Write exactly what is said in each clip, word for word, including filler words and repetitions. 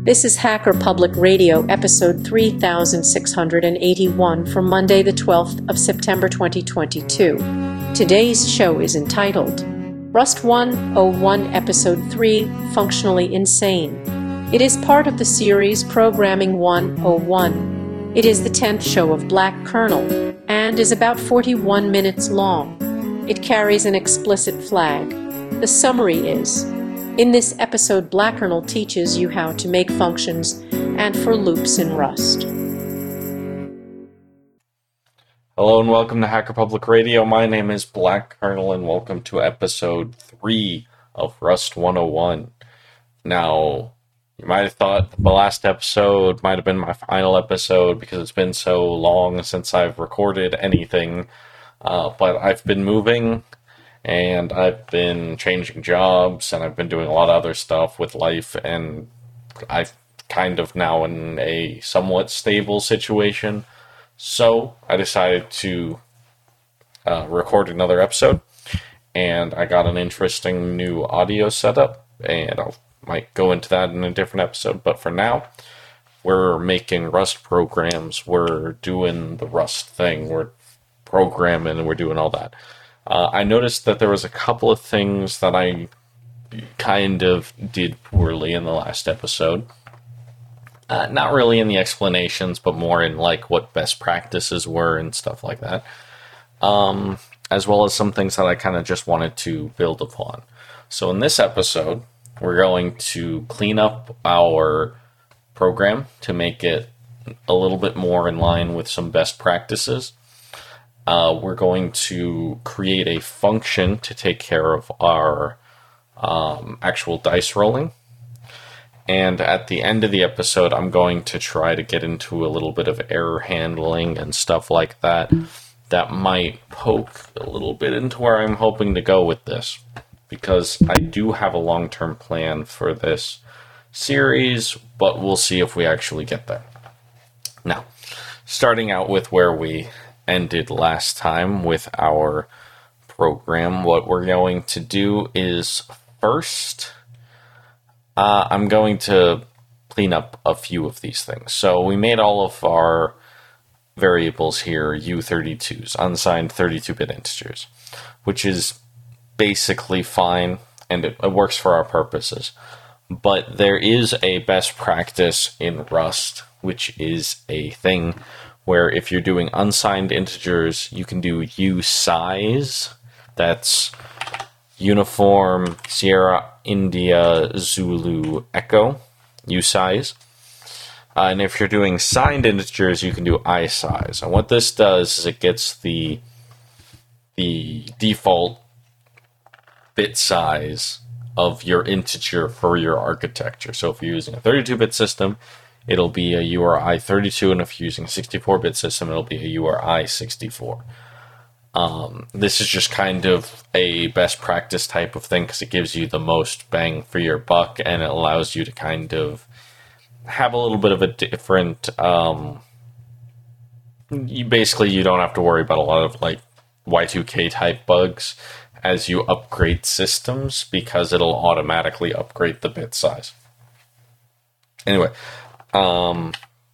This is Hacker Public Radio, episode three thousand six hundred eighty-one for Monday, the twelfth of September, twenty twenty-two. Today's show is entitled Rust one oh one, Episode three, Functionally Insane. It is part of the series Programming one oh one. It is the tenth show of Black Kernel and is about forty-one minutes long. It carries an explicit flag. The summary is: in this episode, Black Kernel teaches you how to make functions and for loops in Rust. Hello and welcome to Hacker Public Radio. My name is Black Kernel and welcome to episode three of Rust one oh one. Now, you might have thought the last episode might have been my final episode because it's been so long since I've recorded anything, uh, but I've been moving and I've been changing jobs, and I've been doing a lot of other stuff with life, and I'm kind of now in a somewhat stable situation. So I decided to uh, record another episode, and I got an interesting new audio setup, and I might go into that in a different episode. But for now, we're making Rust programs, we're doing the Rust thing, we're programming, and we're doing all that. Uh, I noticed that there was a couple of things that I kind of did poorly in the last episode. Uh, not really in the explanations, but more in like what best practices were and stuff like that. Um, as well as some things that I kind of just wanted to build upon. So in this episode, we're going to clean up our program to make it a little bit more in line with some best practices. Uh, we're going to create a function to take care of our um, actual dice rolling. And at the end of the episode, I'm going to try to get into a little bit of error handling and stuff like that that might poke a little bit into where I'm hoping to go with this. Because I do have a long-term plan for this series, but we'll see if we actually get there. Now, starting out with where we ended last time with our program, what we're going to do is first, uh, I'm going to clean up a few of these things. So we made all of our variables here U thirty-twos, unsigned thirty-two bit integers, which is basically fine, and it, it works for our purposes. But there is a best practice in Rust, which is a thing where if you're doing unsigned integers, you can do usize. That's Uniform Sierra India Zulu Echo, usize. Uh, and if you're doing signed integers, you can do isize. And what this does is it gets the the default bit size of your integer for your architecture. So if you're using a thirty-two bit system, it'll be a U R I thirty-two, and if you're using a sixty-four bit system, it'll be a U R I sixty-four. Um, this is just kind of a best practice type of thing because it gives you the most bang for your buck, and it allows you to kind of have a little bit of a different... Um, you basically, you don't have to worry about a lot of like Y two K type bugs as you upgrade systems because it'll automatically upgrade the bit size. Anyway, Um,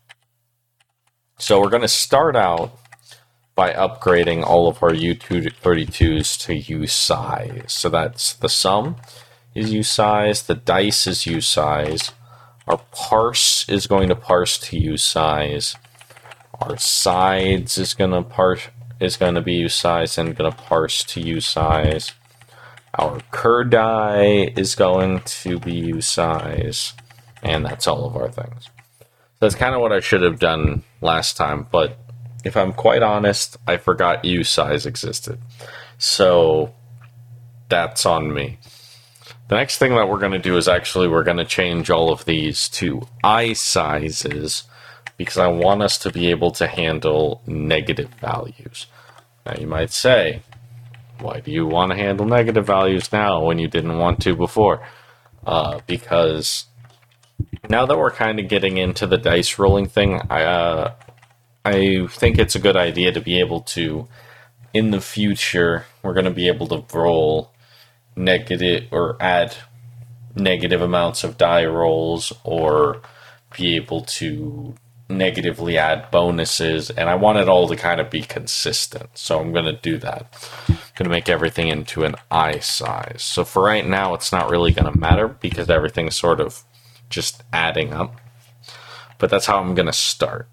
so we're going to start out by upgrading all of our U thirty-twos to usize. So that's the sum is usize, the dice is usize, our parse is going to parse to usize, our sides is going to parse is going to be usize and going to parse to usize, our cur_die is going to be usize, and that's all of our things. That's kind of what I should have done last time, but if I'm quite honest, I forgot usize existed. So that's on me. The next thing that we're going to do is actually we're going to change all of these to isizes because I want us to be able to handle negative values. Now you might say, why do you want to handle negative values now when you didn't want to before? Uh, because now that we're kind of getting into the dice rolling thing, I uh, I think it's a good idea to be able to, in the future, we're going to be able to roll negative or add negative amounts of die rolls or be able to negatively add bonuses, and I want it all to kind of be consistent. So I'm going to do that. I'm going to make everything into an I size. So for right now, it's not really going to matter because everything's sort of just adding up. But that's how I'm going to start.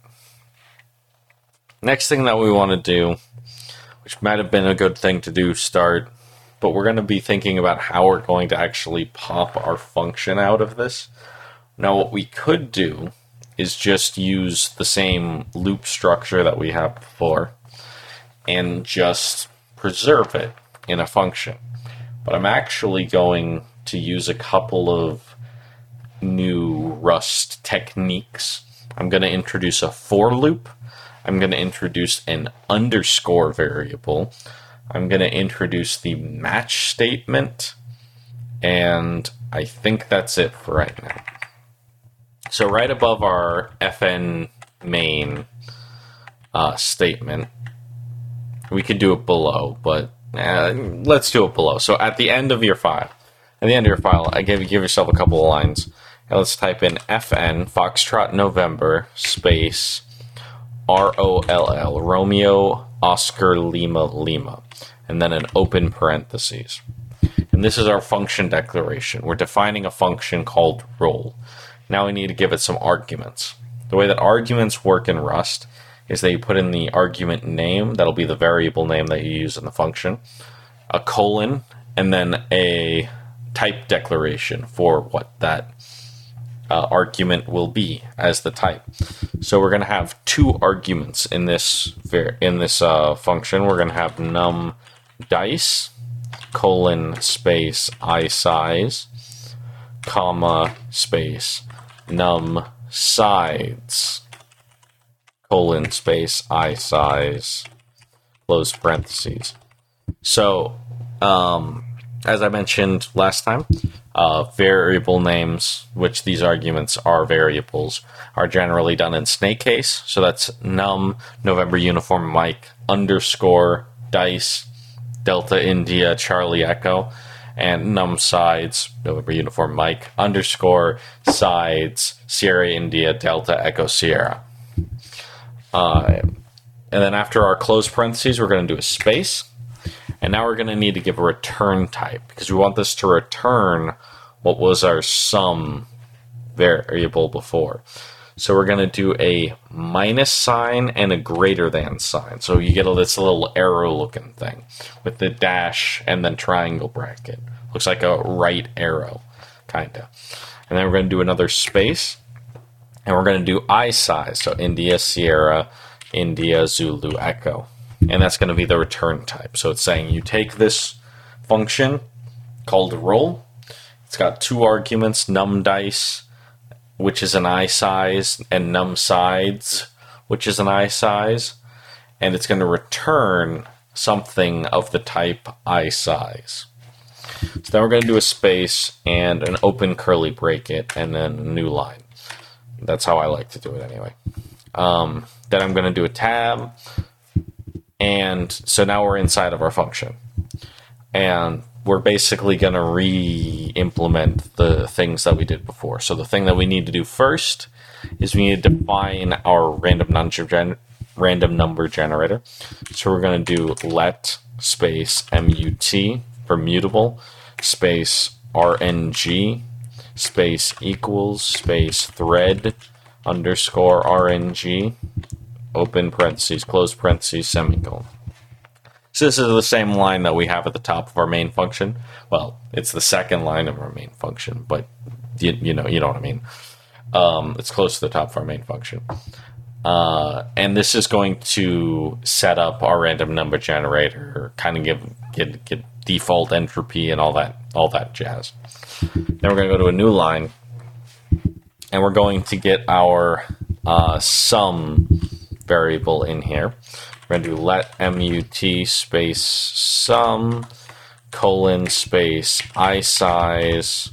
Next thing that we want to do, which might have been a good thing to do start, but we're going to be thinking about how we're going to actually pop our function out of this. Now what we could do is just use the same loop structure that we have before and just preserve it in a function. But I'm actually going to use a couple of new Rust techniques. I'm going to introduce a for loop. I'm going to introduce an underscore variable. I'm going to introduce the match statement. And I think that's it for right now. So right above our fn main uh, statement, we could do it below, but uh, let's do it below. So at the end of your file, at the end of your file, I give give yourself a couple of lines. Now let's type in fn Foxtrot November space R O L L Romeo Oscar Lima Lima, and then an open parentheses. And this is our function declaration. We're defining a function called roll. Now we need to give it some arguments. The way that arguments work in Rust is that you put in the argument name, that'll be the variable name that you use in the function, a colon, and then a type declaration for what that uh, argument will be as the type. So we're going to have two arguments in this in this uh, function. We're going to have num dice colon space I size comma space num sides colon space I size close parentheses. So um, as I mentioned last time, uh, variable names, which these arguments are variables, are generally done in snake case. So that's num November uniform Mike underscore dice Delta India Charlie Echo, and num sides November uniform Mike underscore sides Sierra India Delta Echo Sierra. Uh, and then after our close parentheses, we're going to do a space. And now we're going to need to give a return type because we want this to return what was our sum variable before. So we're going to do a minus sign and a greater than sign. So you get a, this little arrow looking thing with the dash and then triangle bracket. Looks like a right arrow, kind of. And then we're going to do another space. And we're going to do I size. So India, Sierra, India, Zulu, Echo. And that's going to be the return type. So it's saying you take this function called roll. It's got two arguments, num dice, which is an I size, and num sides, which is an I size. And it's going to return something of the type I size. So then we're going to do a space and an open curly bracket and then a new line. That's how I like to do it anyway. Um, then I'm going to do a tab. And so now we're inside of our function. And we're basically going to re-implement the things that we did before. So the thing that we need to do first is we need to define our random number, gen- random number generator. So we're going to do let space mut for mutable space rng space equals space thread underscore rng open parentheses, close parentheses, semicolon. So this is the same line that we have at the top of our main function. Well, it's the second line of our main function, but you, you know you know what I mean. Um, it's close to the top of our main function. Uh, and this is going to set up our random number generator, kind of give get, get default entropy and all that all that jazz. Then we're going to go to a new line, and we're going to get our uh, sum variable in here. We're going to do let mut space sum colon space I size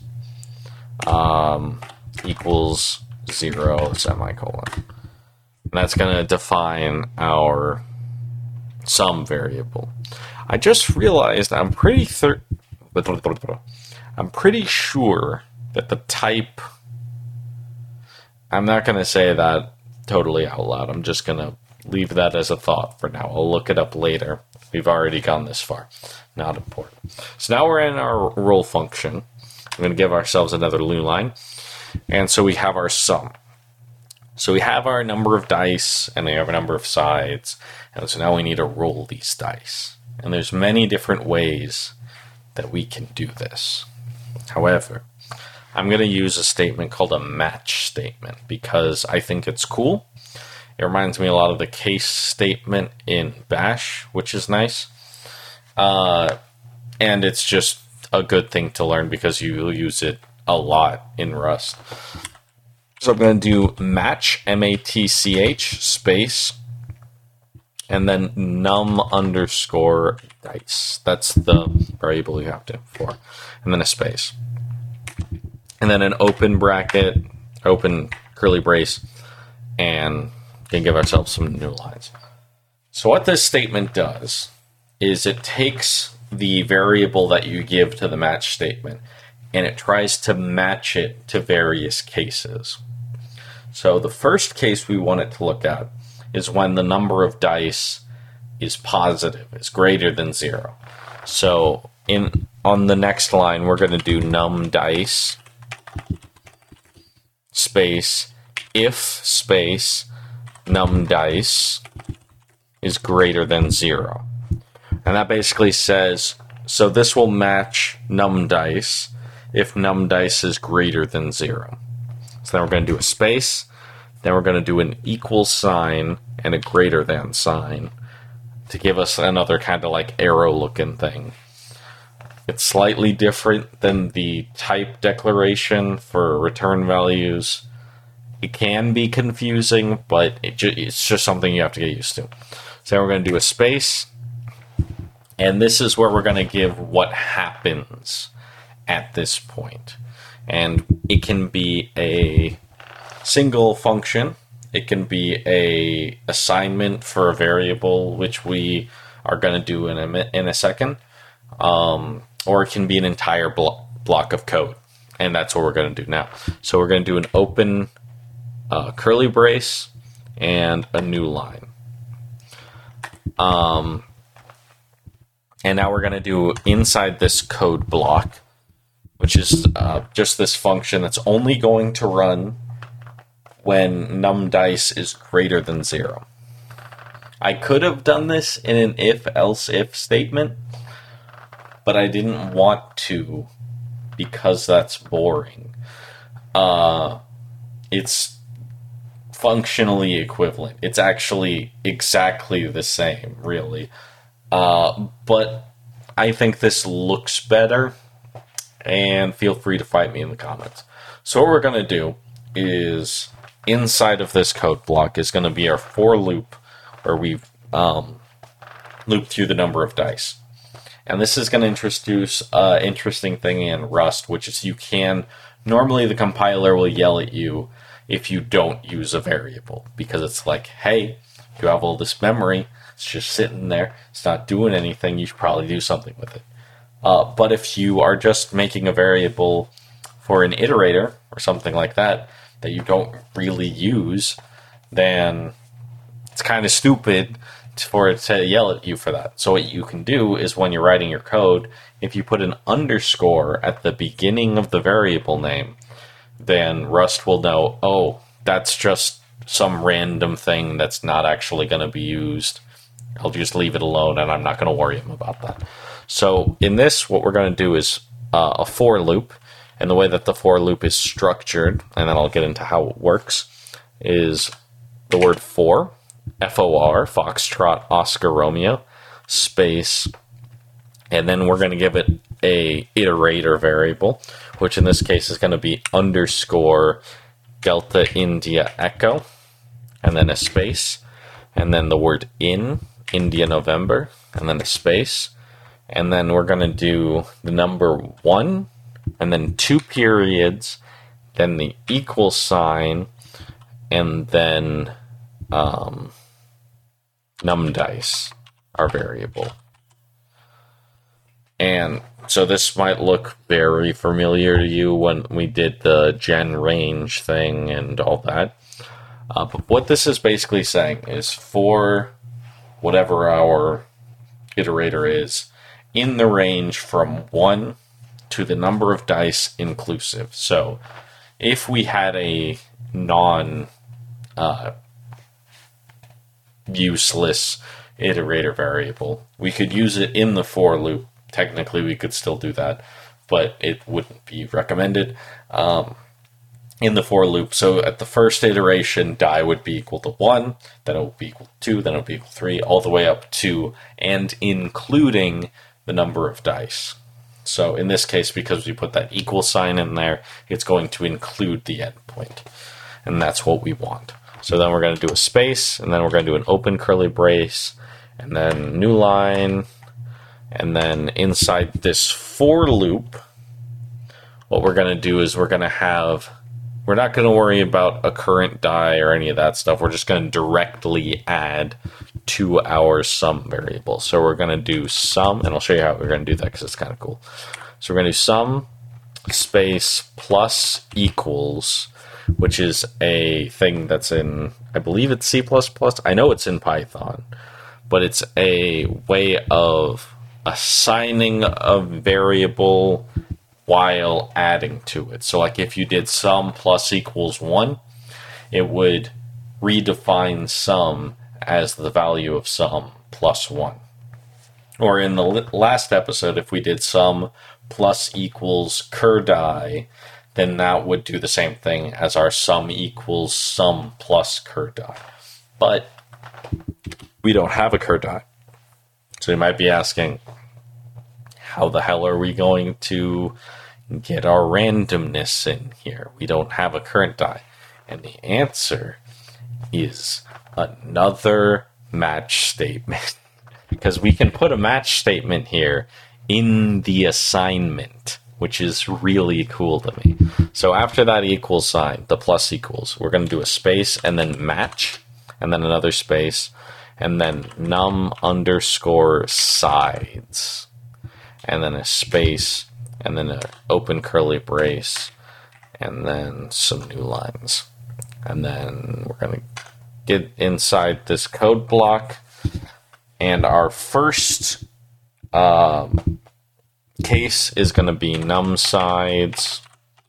um, equals zero semicolon. And that's going to define our sum variable. I just realized I'm pretty thir- I'm pretty sure that the type I'm not going to say that totally out loud. I'm just going to leave that as a thought for now. I'll look it up later. We've already gone this far. Not important. So now we're in our roll function. I'm going to give ourselves another new line. And so we have our sum. So we have our number of dice, and we have a number of sides. And so now we need to roll these dice. And there's many different ways that we can do this. However, I'm going to use a statement called a match statement because I think it's cool. It reminds me a lot of the case statement in Bash, which is nice. Uh, and it's just a good thing to learn because you will use it a lot in Rust. So I'm going to do match, M A T C H, space, and then num underscore dice. That's the variable you have to for. And then a space. And then an open bracket, open curly brace, and can give ourselves some new lines. So what this statement does is it takes the variable that you give to the match statement and it tries to match it to various cases. So the first case we want it to look at is when the number of dice is positive, is greater than zero. So in on the next line, we're going to do num dice space if space num dice is greater than zero. And that basically says, so this will match num dice if num dice is greater than zero. So then we're going to do a space, then we're going to do an equal sign and a greater than sign to give us another kind of like arrow looking thing. It's slightly different than the type declaration for return values. It can be confusing, but it ju- it's just something you have to get used to. So then we're going to do a space, and this is where we're going to give what happens at this point. And it can be a single function. It can be a assignment for a variable, which we are going to do in a, in a second. Um, or it can be an entire blo- block of code. And that's what we're going to do now. So we're going to do an open uh, curly brace and a new line. Um, and now we're going to do inside this code block, which is uh, just this function that's only going to run when num dice is greater than zero. I could have done this in an if-else-if statement, but I didn't want to because that's boring. Uh, it's functionally equivalent. It's actually exactly the same, really. Uh, but I think this looks better, and feel free to fight me in the comments. So what we're going to do is, inside of this code block is going to be our for loop, where we've um, looped through the number of dice. And this is going to introduce an interesting thing in Rust, which is you can, normally the compiler will yell at you if you don't use a variable, because it's like, hey, you have all this memory, it's just sitting there, it's not doing anything, you should probably do something with it. Uh, but if you are just making a variable for an iterator or something like that, that you don't really use, then it's kind of stupid for it to yell at you for that. So what you can do is when you're writing your code, if you put an underscore at the beginning of the variable name, then Rust will know, oh, that's just some random thing that's not actually going to be used. I'll just leave it alone and I'm not going to worry him about that. So in this, what we're going to do is uh, a for loop. And the way that the for loop is structured, and then I'll get into how it works, is the word for, F O R, Foxtrot, Oscar, Romeo, space, and then we're going to give it a iterator variable, which in this case is going to be underscore Delta India Echo, and then a space, and then the word in, India November, and then a space, and then we're going to do the number one, and then two periods, then the equal sign, and then um, num dice, our variable. And so this might look very familiar to you when we did the gen range thing and all that. Uh, but what this is basically saying is for whatever our iterator is, in the range from one to the number of dice inclusive. So if we had a non uh, useless iterator variable, we could use it in the for loop. Technically, we could still do that, but it wouldn't be recommended um, in the for loop. So at the first iteration, die would be equal to one, then it would be equal to two, then it would be equal to three, all the way up to and including the number of dice. So in this case, because we put that equal sign in there, it's going to include the endpoint, and that's what we want. So then we're going to do a space, and then we're going to do an open curly brace, and then new line. And then inside this for loop, what we're going to do is we're going to have, we're not going to worry about a current die or any of that stuff. We're just going to directly add to our sum variable. So we're going to do sum, and I'll show you how we're going to do that because it's kind of cool. So we're going to do sum space plus equals, which is a thing that's in, I believe it's C plus plus. I know it's in Python, but it's a way of assigning a variable while adding to it. So like if you did sum plus equals one, it would redefine sum as the value of sum plus one. Or in the last episode, if we did sum plus equals cur die, then that would do the same thing as our sum equals sum plus cur die. But we don't have a cur die. So you might be asking, how the hell are we going to get our randomness in here? We don't have a current die. And the answer is another match statement. Because we can put a match statement here in the assignment, which is really cool to me. So after that equals sign, the plus equals, we're going to do a space and then match, and then another space, and then num underscore sides. And then a space, and then an open curly brace, and then some new lines. And then we're going to get inside this code block, and our first um, case is going to be num sides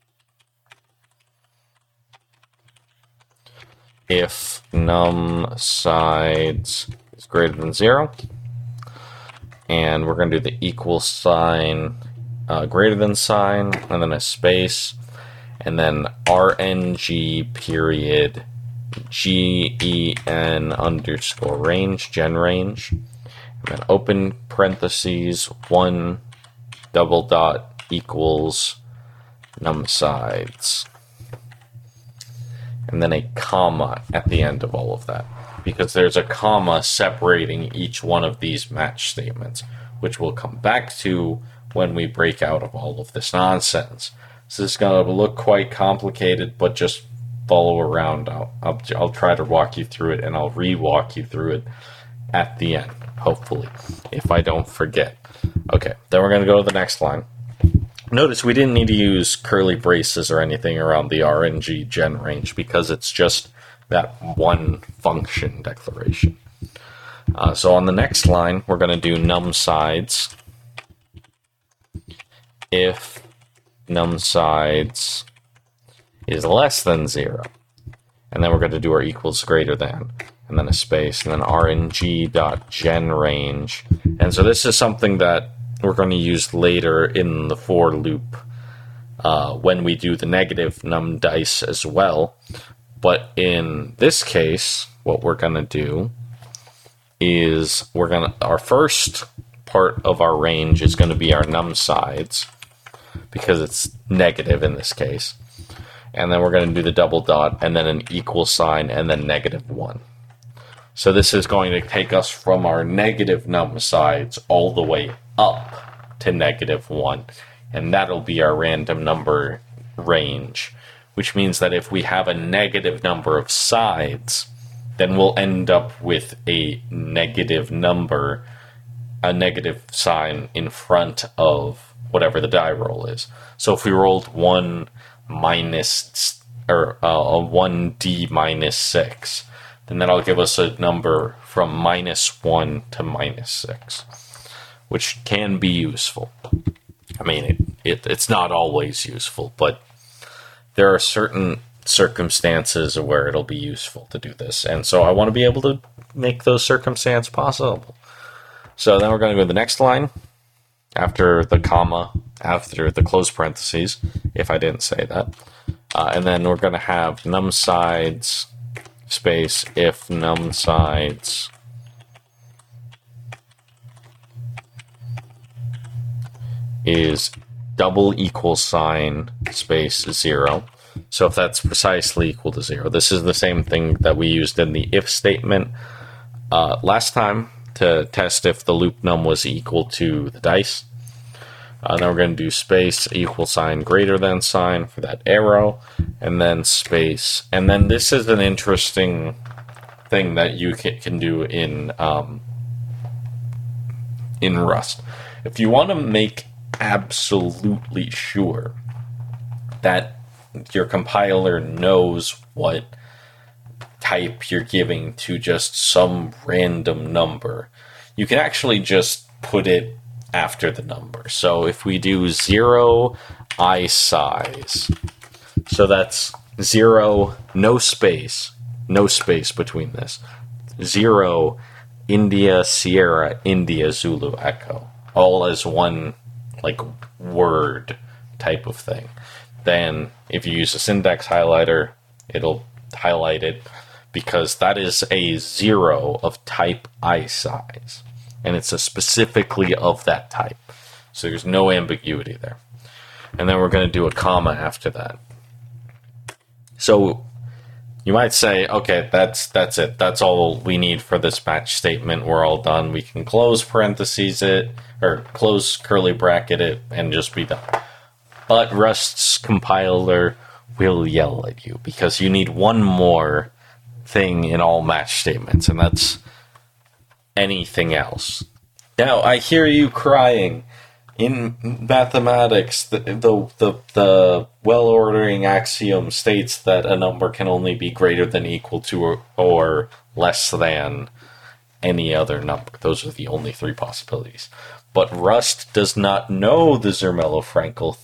if num sides is greater than zero. And we're going to do the equal sign, uh, greater than sign, and then a space, and then R N G period G E N underscore range, gen range, and then open parentheses, one double dot equals num sides, and then a comma at the end of all of that, because there's a comma separating each one of these match statements, which we'll come back to when we break out of all of this nonsense. So this is going to look quite complicated, but just follow around. I'll, I'll, I'll try to walk you through it, and I'll re-walk you through it at the end, hopefully, if I don't forget. Okay, then we're going to go to the next line. Notice we didn't need to use curly braces or anything around the R N G gen range because it's just that one function declaration. Uh, so on the next line, we're going to do num sides if num sides is less than zero. And then we're going to do our equals greater than, and then a space, and then rng.genRange. And so this is something that we're going to use later in the for loop uh, when we do the negative num dice as well. But in this case, what we're going to do is we're going to, our first part of our range is going to be our num sides, because it's negative in this case. And then we're going to do the double dot, and then an equal sign, and then negative one. So this is going to take us from our negative num sides all the way up to negative one. And that'll be our random number range, which means that if we have a negative number of sides, then we'll end up with a negative number, a negative sign in front of whatever the die roll is. So if we rolled one minus, or uh, a one d minus six, then that'll give us a number from minus one to minus six, which can be useful. I mean, it, it it's not always useful, but there are certain circumstances where it'll be useful to do this, and so I want to be able to make those circumstances possible. So then we're going to go to the next line, after the comma, after the close parentheses, if I didn't say that, uh, and then we're going to have num sides space if num sides is double equal sign space zero. So if that's precisely equal to zero, this is the same thing that we used in the if statement uh, last time to test if the loop num was equal to the dice. Uh, then we're going to do space equal sign greater than sign for that arrow, and then space. And then this is an interesting thing that you can, can do in um, in Rust. If you want to make absolutely sure that your compiler knows what type you're giving to just some random number, you can actually just put it after the number. So if we do zero I size, so that's zero, no space, no space between this, zero India, Sierra, India, Zulu, Echo, all as one like word type of thing. Then if you use a syntax highlighter, it'll highlight it because that is a zero of type I size, and it's a specifically of that type. So there's no ambiguity there. And then we're going to do a comma after that. So you might say, okay, that's that's it. That's all we need for this match statement. We're all done. We can close parentheses it, or close curly bracket it, and just be done. But Rust's compiler will yell at you because you need one more thing in all match statements, and that's anything else. Now, I hear you crying. In mathematics, the the the, the well-ordering axiom states that a number can only be greater than, equal to, or, or less than any other number. Those are the only three possibilities. But Rust does not know the Zermelo-Fraenkel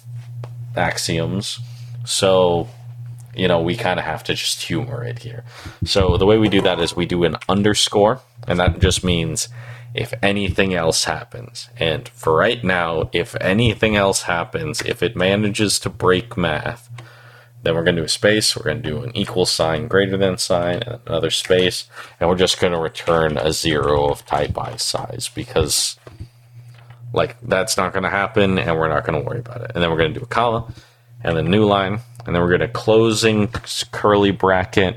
axioms, so, you know, we kind of have to just humor it here. So the way we do that is we do an underscore, and that just means if anything else happens. And for right now, if anything else happens, if it manages to break math, then we're going to do a space, we're going to do an equal sign greater than sign, and another space, and we're just going to return a zero of type I size, because like that's not going to happen, and we're not going to worry about it. And then we're going to do a comma, and then new line, and then we're going to closing curly bracket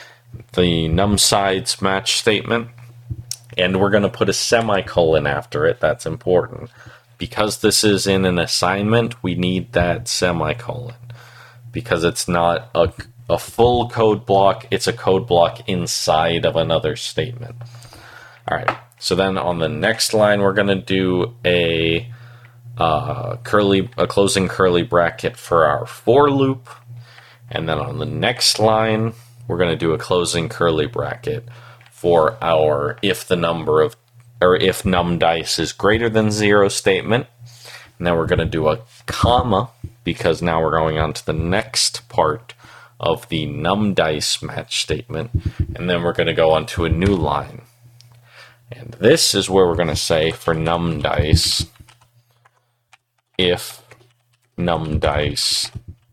the num sides match statement, and we're going to put a semicolon after it. That's important. Because this is in an assignment, we need that semicolon, because it's not a, a full code block, it's a code block inside of another statement. All right, so then on the next line, we're going to do a uh, curly, a closing curly bracket for our for loop, and then on the next line, we're going to do a closing curly bracket for our if the number of, or if num dice is greater than zero statement. And then we're going to do a comma, because now we're going on to the next part of the num dice match statement, and then we're going to go on to a new line. And this is where we're going to say for num dice, if num dice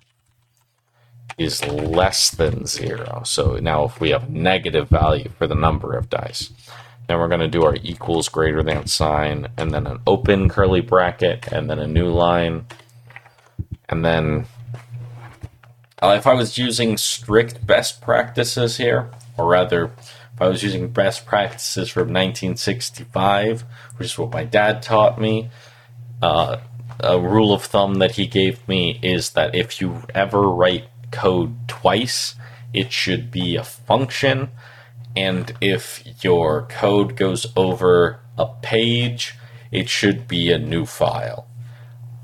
is less than zero. So now if we have a negative value for the number of dice, then we're going to do our equals greater than sign, and then an open curly bracket, and then a new line. And then uh, if I was using strict best practices here, or rather, if I was using best practices from nineteen sixty-five, which is what my dad taught me, uh, a rule of thumb that he gave me is that if you ever write code twice, it should be a function, and if your code goes over a page, it should be a new file.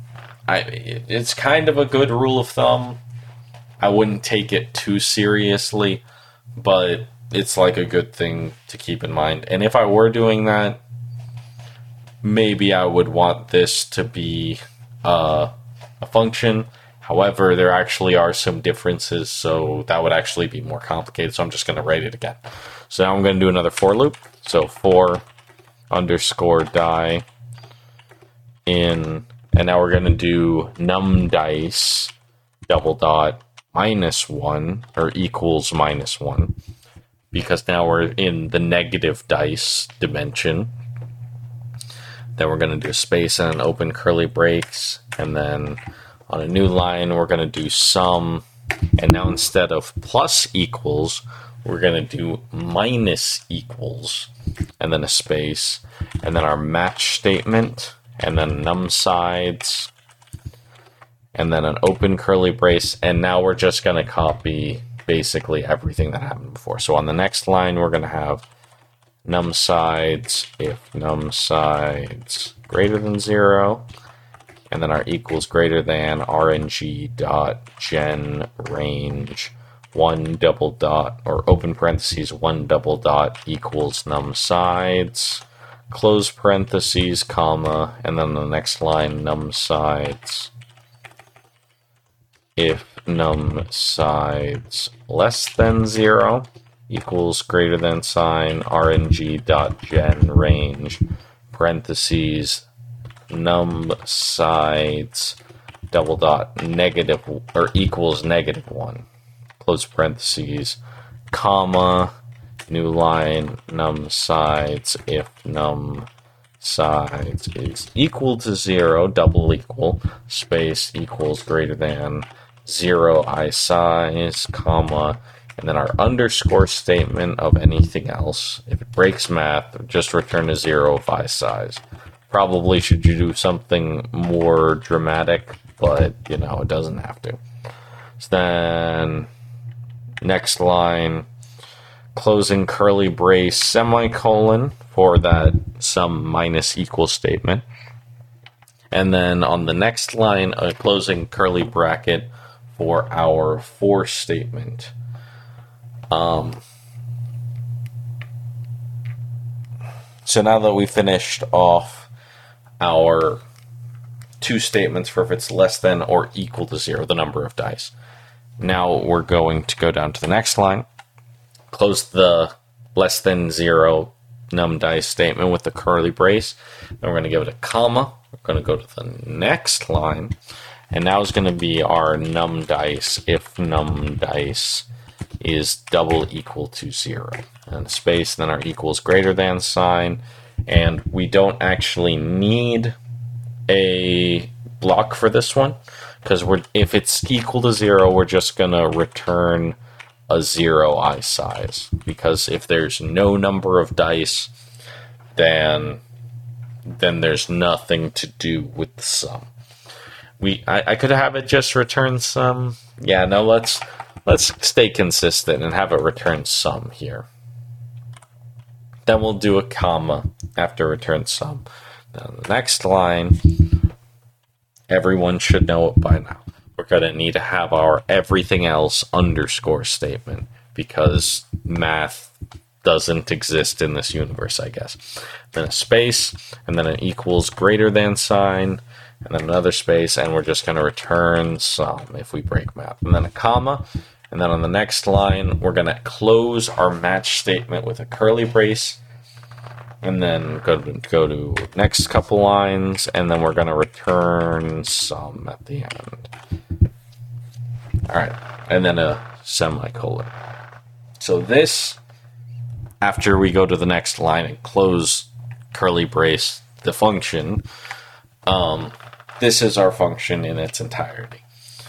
I it's kind of a good rule of thumb. I wouldn't take it too seriously, but it's like a good thing to keep in mind. And if I were doing that, maybe I would want this to be uh, a function. However, there actually are some differences, so that would actually be more complicated. So I'm just going to write it again. So now I'm going to do another for loop. So for underscore die in, and now we're going to do num dice double dot minus one or equals minus one, because now we're in the negative dice dimension. Then we're going to do a space and an open curly braces, and then on a new line we're going to do sum, and now instead of plus equals we're going to do minus equals, and then a space, and then our match statement, and then num sides, and then an open curly brace, and now we're just going to copy basically everything that happened before. So on the next line we're going to have num sides if num sides greater than zero, and then our equals greater than rng dot gen range one double dot or open parentheses one double dot equals num sides close parentheses comma, and then the next line num sides if num sides less than zero equals greater than sign rng dot gen range parentheses num sides double dot negative or equals negative one close parentheses comma new line num sides if num sides is equal to zero double equal space equals greater than zero I size comma, and then our underscore statement of anything else. If it breaks math, just return a zero if I size. Probably should you do something more dramatic, but you know, it doesn't have to. So then next line, closing curly brace semicolon for that sum minus equal statement. And then on the next line, a closing curly bracket for our for statement. Um, so now that we finished off our two statements for if it's less than or equal to zero, the number of dice, now we're going to go down to the next line, close the less than zero num dice statement with the curly brace. Then we're going to give it a comma. We're going to go to the next line, and now is going to be our num dice if num dice is double equal to zero, and a space, then our equals greater than sign, and we don't actually need a block for this one, because we're if it's equal to zero, we're just going to return a zero I size, because if there's no number of dice, then then there's nothing to do with the sum. We I, I could have it just return sum. Yeah, no, let's let's stay consistent and have it return sum here. Then we'll do a comma after return sum. Now the next line, everyone should know it by now. We're going to need to have our everything else underscore statement, because math doesn't exist in this universe, I guess. Then a space, and then an equals greater than sign, and then another space, and we're just going to return sum if we break math. And then a comma, and then on the next line, we're going to close our match statement with a curly brace, and then go to, go to next couple lines, and then we're going to return sum at the end. Alright, and then a semicolon. So this, after we go to the next line and close curly brace the function, um, this is our function in its entirety.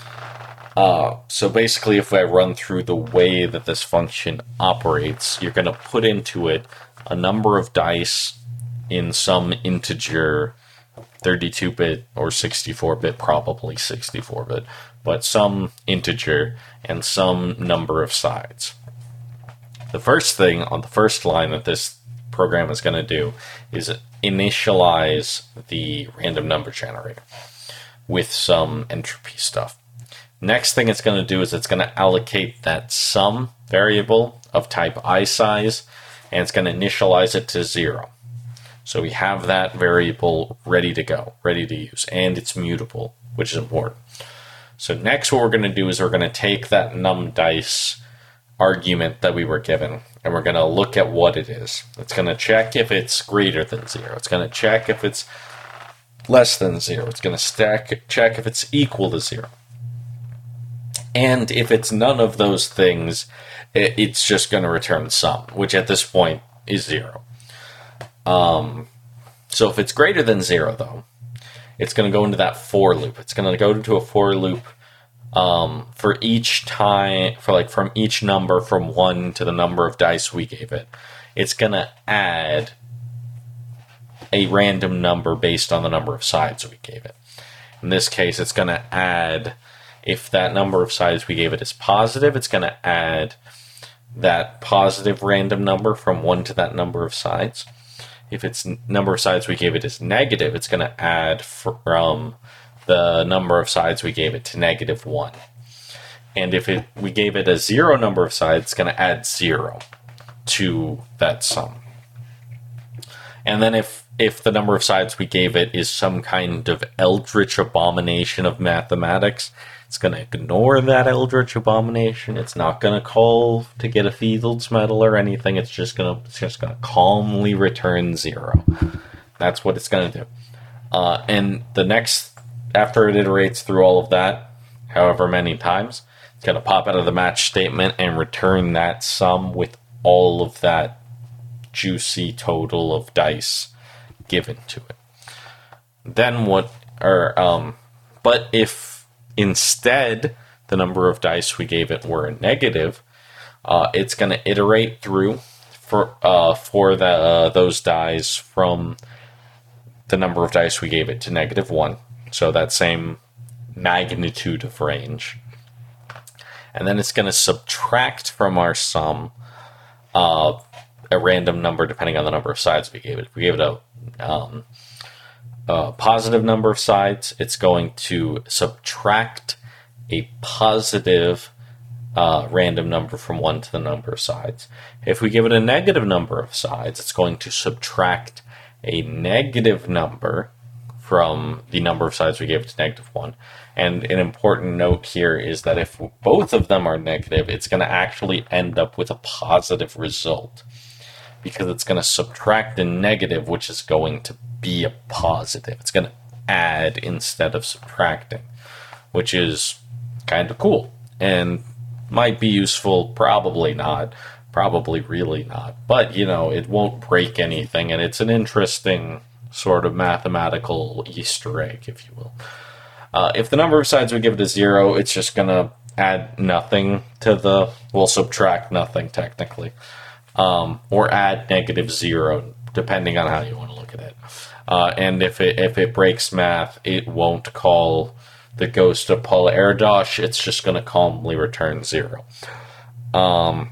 Uh, so basically, if I run through the way that this function operates, you're going to put into it a number of dice in some integer, thirty-two bit or sixty-four bit, probably sixty-four bit, but some integer and some number of sides. The first thing on the first line that this program is going to do is initialize the random number generator. with some entropy stuff. Next thing it's going to do is it's going to allocate that sum variable of type isize, and it's going to initialize it to zero. So we have that variable ready to go, ready to use, and it's mutable, which is important. So next what we're going to do is we're going to take that numDice argument that we were given, and we're going to look at what it is. It's going to check if it's greater than zero. It's going to check if it's less than zero. It's going to stack check if it's equal to zero. And if it's none of those things, it's just going to return sum, which at this point is zero. Um, so if it's greater than zero, though, it's going to go into that for loop. It's going to go into a for loop um, for each time, for like from each number from one to the number of dice we gave it. It's going to add a random number based on the number of sides we gave it. In this case, it's going to add, if that number of sides we gave it is positive, it's going to add that positive random number from one to that number of sides. If its number of sides we gave it is negative, it's going to add from the number of sides we gave it to negative one. And if it we gave it a zero number of sides, it's going to add zero to that sum. And then if if the number of sides we gave it is some kind of eldritch abomination of mathematics, it's going to ignore that eldritch abomination. It's not going to call to get a Fields medal or anything. It's just going to it's just going to calmly return zero. That's what it's going to do. Uh, and the next, after it iterates through all of that, however many times, it's going to pop out of the match statement and return that sum with all of that juicy total of dice given to it. Then what, or, um, but if instead the number of dice we gave it were negative, uh, it's going to iterate through for, uh, for the, uh, those dice from the number of dice we gave it to negative one. So that same magnitude of range. And then it's going to subtract from our sum uh, a random number depending on the number of sides we gave it. If we gave it a, um, a positive number of sides, it's going to subtract a positive uh, random number from one to the number of sides. If we give it a negative number of sides, it's going to subtract a negative number from the number of sides we gave it to negative one. And an important note here is that if both of them are negative, it's going to actually end up with a positive result, because it's going to subtract a negative, which is going to be a positive. It's going to add instead of subtracting, which is kind of cool and might be useful, probably not, probably really not, but you know, it won't break anything, and it's an interesting sort of mathematical Easter egg, if you will. Uh, if the number of sides we give it is zero, it's just going to add nothing to the, well, subtract nothing technically, um, or add negative zero, depending on how you want to look at it. Uh, and if it if it breaks math, it won't call the ghost of Paul Erdos. It's just going to calmly return zero. Um,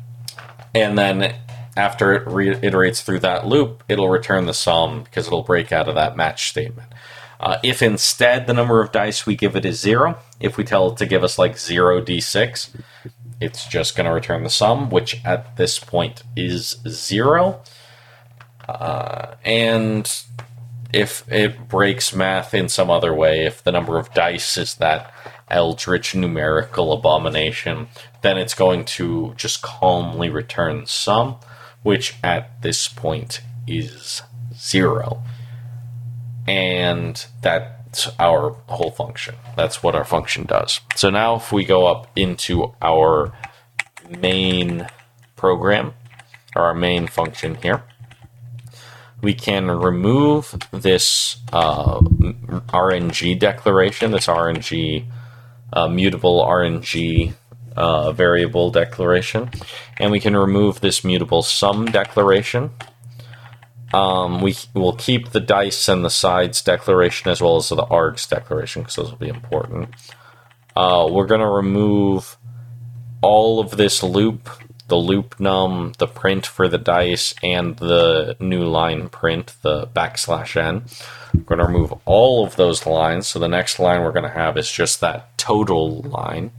and then after it reiterates through that loop, it'll return the sum because it'll break out of that match statement. Uh, if instead the number of dice we give it is zero, if we tell it to give us like zero d six, it's just going to return the sum, which at this point is zero. Uh, and if it breaks math in some other way, if the number of dice is that eldritch numerical abomination, then it's going to just calmly return sum, which at this point is zero. And that's our whole function. That's what our function does. So now if we go up into our main program, or our main function here, we can remove this uh, R N G declaration, this R N G, uh, mutable R N G uh, variable declaration, and we can remove this mutable sum declaration. Um, we will keep the dice and the sides declaration as well as the args declaration, because those will be important. Uh, we're going to remove all of this loop the loop num, the print for the dice, and the new line print, the backslash n. We're going to remove all of those lines, so the next line we're going to have is just that total line.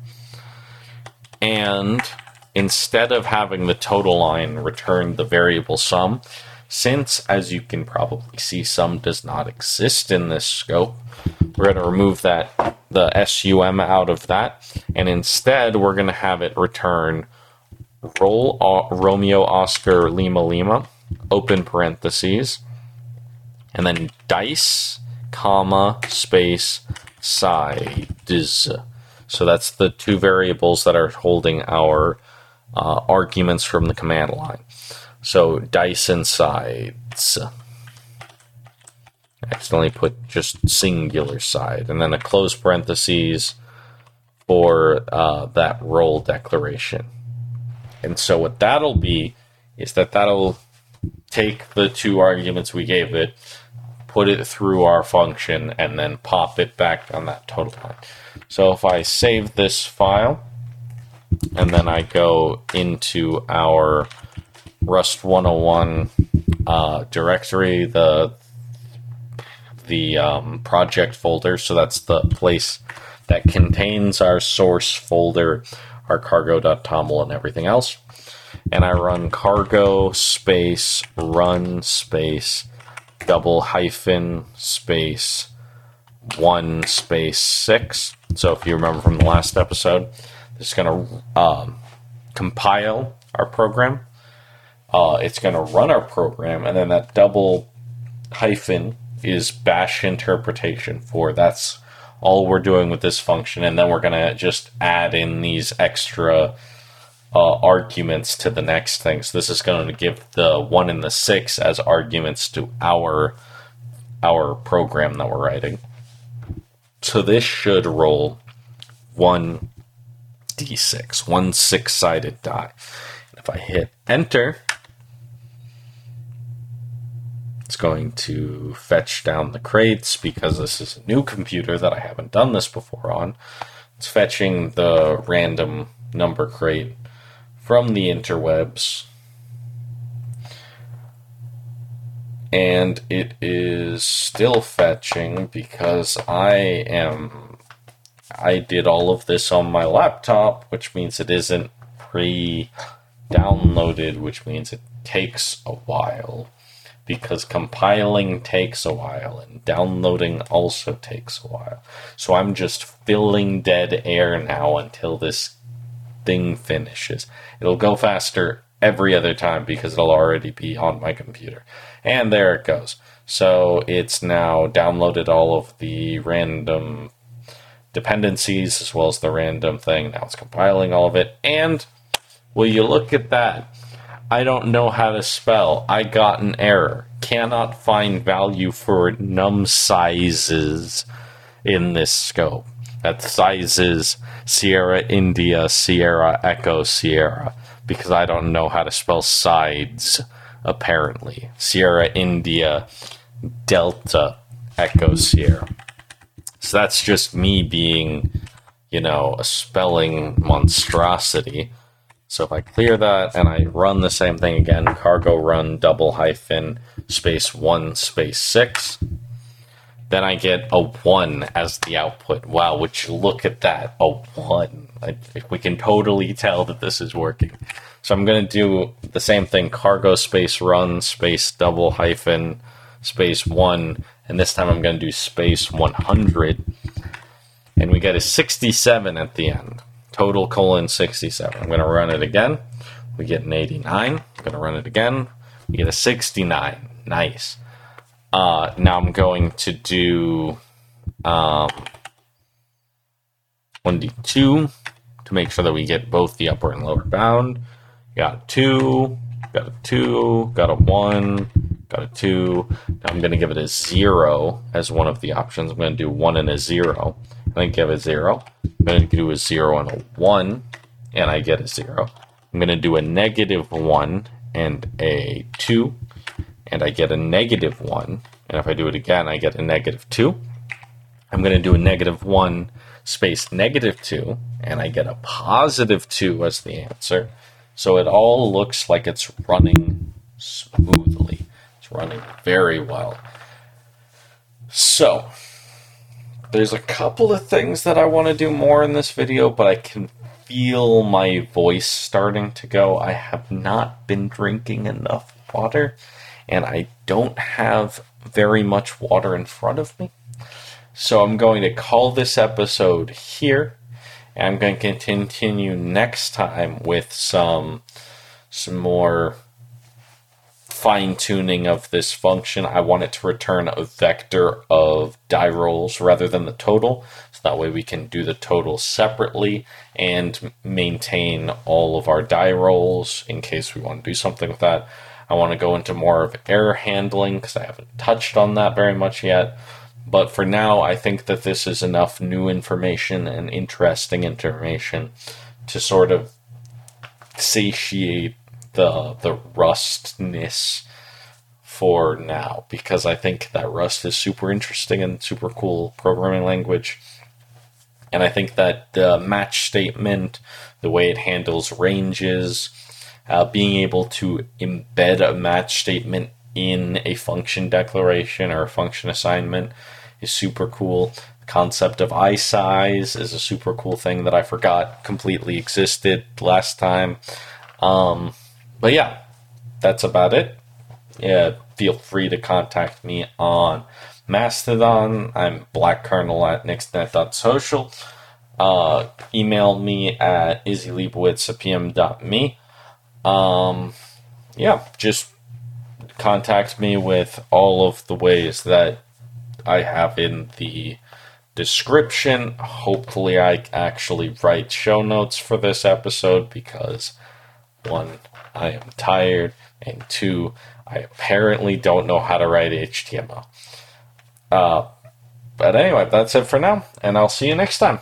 And instead of having the total line return the variable sum, since, as you can probably see, sum does not exist in this scope, we're going to remove that the sum out of that, and instead we're going to have it return roll uh, Romeo Oscar Lima Lima, open parentheses, and then dice, comma, space, sides. So that's the two variables that are holding our uh, arguments from the command line. So dice and sides. I accidentally put just singular side, and then a close parentheses for uh, that roll declaration. And so what that'll be is that that'll take the two arguments we gave it, put it through our function, and then pop it back on that total line. So if I save this file, and then I go into our Rust one oh one uh, directory, the the um, project folder, so that's the place that contains our source folder, our cargo.toml and everything else. And I run cargo space run space double hyphen space one space six. So if you remember from the last episode, this is going to um, compile our program. Uh, it's going to run our program, and then that double hyphen is bash interpretation for that's all we're doing with this function, and then we're going to just add in these extra uh, arguments to the next thing. So this is going to give the one and the six as arguments to our our program that we're writing. So this should roll one d six, one six-sided die. And if I hit enter, it's going to fetch down the crates because this is a new computer that I haven't done this before on. It's fetching the random number crate from the interwebs. And it is still fetching because I am I did all of this on my laptop, which means it isn't pre-downloaded, which means it takes a while. Because compiling takes a while, and downloading also takes a while. So I'm just filling dead air now until this thing finishes. It'll go faster every other time because it'll already be on my computer. And there it goes. So it's now downloaded all of the random dependencies as well as the random thing. Now it's compiling all of it. And will you look at that? I don't know how to spell. I got an error. Cannot find value for num sizes in this scope. That's sizes Sierra India Sierra Echo Sierra, because I don't know how to spell sides, apparently. Sierra India Delta Echo Sierra. So that's just me being, you know, a spelling monstrosity. So if I clear that and I run the same thing again, cargo run double hyphen space one space six, then I get a one as the output. Wow, would you look at that, a one. I, we can totally tell that this is working. So I'm going to do the same thing, cargo space run space double hyphen space one, and this time I'm going to do space one hundred, and we get a sixty-seven at the end. Total colon sixty-seven. I'm going to run it again. We get an eighty-nine. I'm going to run it again. We get a sixty-nine. Nice. Uh, now I'm going to do um, one d two to make sure that we get both the upper and lower bound. Got a two, got a two, got a one, got a two. Now I'm going to give it a zero as one of the options. I'm going to do one and a zero. I'm going to give it a zero. I'm going to do a zero and a one, and I get a zero. I'm going to do a negative one and a two, and I get a negative one. And if I do it again, I get a negative two. I'm going to do a negative one space negative two, and I get a positive two as the answer. So it all looks like it's running smoothly. It's running very well. So, there's a couple of things that I want to do more in this video, but I can feel my voice starting to go. I have not been drinking enough water, and I don't have very much water in front of me. So I'm going to call this episode here, and I'm going to continue next time with some, some more fine-tuning of this function. I want it to return a vector of die rolls rather than the total, so that way we can do the total separately and maintain all of our die rolls in case we want to do something with that. I want to go into more of error handling because I haven't touched on that very much yet. But for now, I think that this is enough new information and interesting information to sort of satiate the the Rustness for now, because I think that Rust is super interesting and super cool programming language. And I think that the match statement, the way it handles ranges, uh, being able to embed a match statement in a function declaration or a function assignment is super cool. The concept of isize is a super cool thing that I forgot completely existed last time. Um, but yeah, that's about it. Yeah, feel free to contact me on Mastodon. I'm blackkernel at nixnet dot social. Uh, email me at izzy leibowitz at p m dot me. Um, yeah, just contact me with all of the ways that I have in the description. Hopefully I actually write show notes for this episode because, one, I am tired, and two, I apparently don't know how to write H T M L. Uh, but anyway, that's it for now, and I'll see you next time.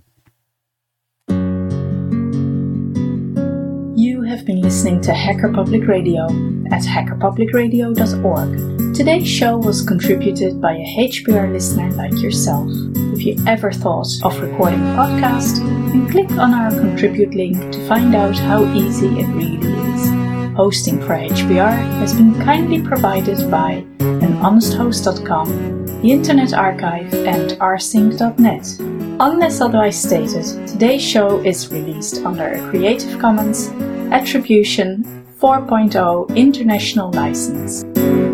You have been listening to Hacker Public Radio at hacker public radio dot org. Today's show was contributed by a H P R listener like yourself. If you ever thought of recording a podcast, then click on our contribute link to find out how easy it really is. Hosting for H P R has been kindly provided by an honest host dot com, the Internet Archive, and r sync dot net. Unless otherwise stated, today's show is released under a Creative Commons Attribution four point oh International License.